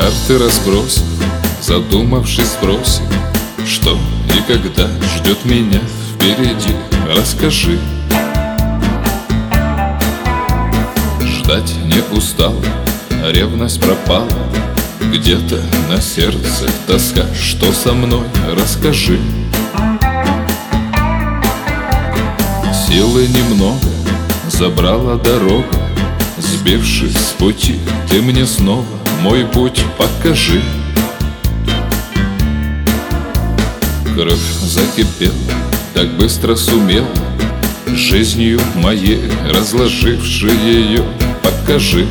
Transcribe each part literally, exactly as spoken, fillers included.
Карты разбросив, задумавшись, спросим, что и когда ждет меня впереди. Расскажи. Ждать не устал, а ревность пропала. Где-то на сердце тоска, что со мной? Расскажи. Силы немного забрала дорога, сбившись с пути, ты мне снова мой путь покажи. Кровь закипела, так быстро сумела, жизнью моей разложивши ее. Покажи.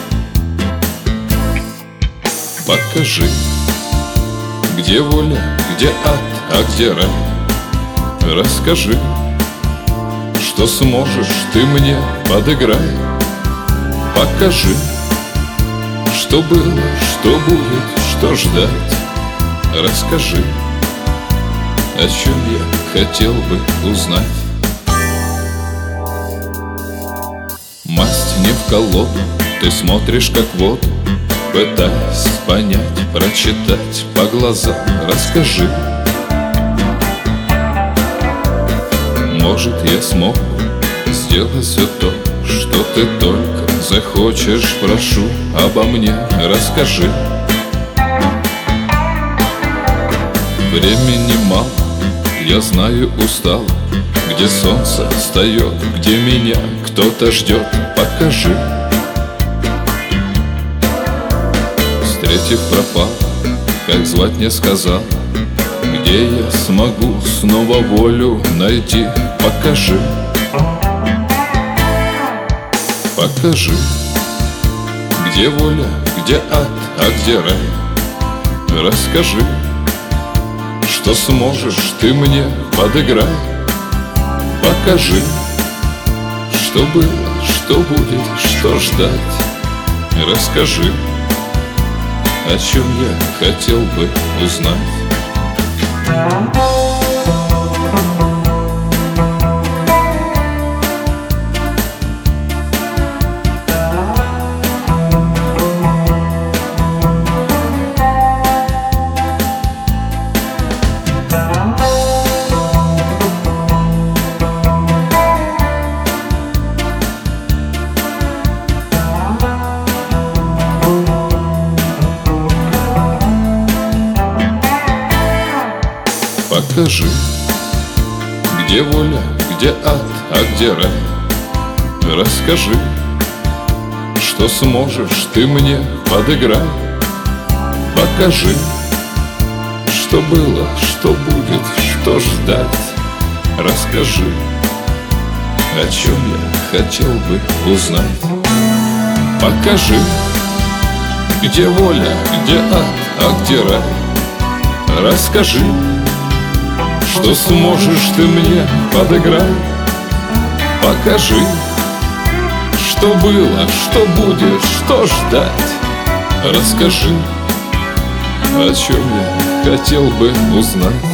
Покажи, где воля, где ад, а где рай. Расскажи, что сможешь ты мне, подыграй. Покажи, что было, что будет, что ждать. Расскажи, о чем я хотел бы узнать. Масть не в колоду, ты смотришь как воду, пытаясь понять, прочитать по глазам. Расскажи. Может, я смог сделать все то, что ты только захочешь. Прошу обо мне, расскажи. Времени мало, я знаю, устал. Где солнце встает, где меня кто-то ждет. Покажи. Встретив, пропал, как звать не сказал. Где я смогу снова волю найти? Покажи. Покажи, где воля, где ад, а где рай. Расскажи, что сможешь ты мне, подыграй. Покажи, что было, что будет, что ждать. Расскажи, о чем я хотел бы узнать. Покажи, где воля, где ад, а где рай. Расскажи, что сможешь ты мне, подыграй. Покажи, что было, что будет, что ждать. Расскажи, о чем я хотел бы узнать. Покажи, где воля, где ад, а где рай. Расскажи, что сможешь ты мне, подыграй. Покажи, что было, что будет, что ждать. Расскажи, о чем я хотел бы узнать.